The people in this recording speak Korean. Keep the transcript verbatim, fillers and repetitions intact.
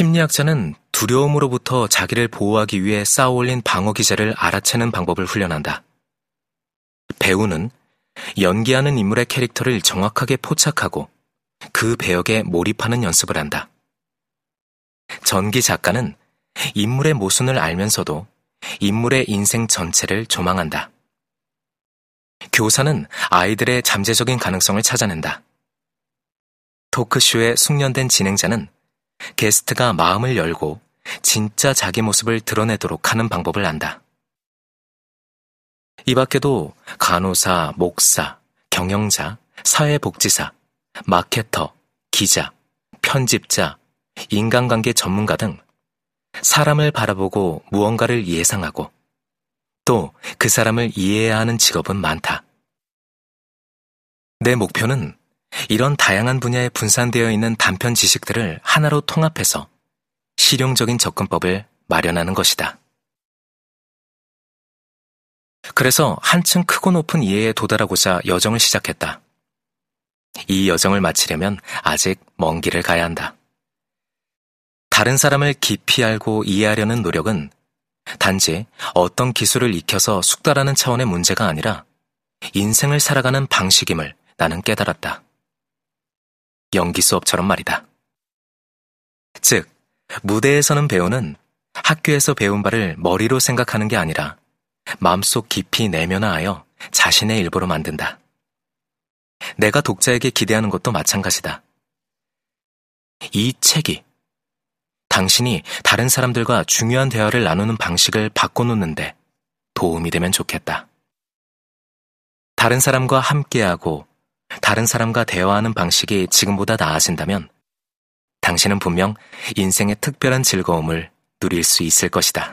심리학자는 두려움으로부터 자기를 보호하기 위해 쌓아올린 방어 기제를 알아채는 방법을 훈련한다. 배우는 연기하는 인물의 캐릭터를 정확하게 포착하고 그 배역에 몰입하는 연습을 한다. 전기 작가는 인물의 모순을 알면서도 인물의 인생 전체를 조망한다. 교사는 아이들의 잠재적인 가능성을 찾아낸다. 토크쇼의 숙련된 진행자는 게스트가 마음을 열고 진짜 자기 모습을 드러내도록 하는 방법을 안다. 이 밖에도 간호사, 목사, 경영자, 사회복지사, 마케터, 기자, 편집자, 인간관계 전문가 등 사람을 바라보고 무언가를 예상하고 또 그 사람을 이해해야 하는 직업은 많다. 내 목표는 이런 다양한 분야에 분산되어 있는 단편 지식들을 하나로 통합해서 실용적인 접근법을 마련하는 것이다. 그래서 한층 크고 높은 이해에 도달하고자 여정을 시작했다. 이 여정을 마치려면 아직 먼 길을 가야 한다. 다른 사람을 깊이 알고 이해하려는 노력은 단지 어떤 기술을 익혀서 숙달하는 차원의 문제가 아니라 인생을 살아가는 방식임을 나는 깨달았다. 연기 수업처럼 말이다. 즉, 무대에 서는 배우는 학교에서 배운 바를 머리로 생각하는 게 아니라 마음속 깊이 내면화하여 자신의 일부로 만든다. 내가 독자에게 기대하는 것도 마찬가지다. 이 책이 당신이 다른 사람들과 중요한 대화를 나누는 방식을 바꿔놓는데 도움이 되면 좋겠다. 다른 사람과 함께하고 다른 사람과 대화하는 방식이 지금보다 나아진다면 당신은 분명 인생의 특별한 즐거움을 누릴 수 있을 것이다.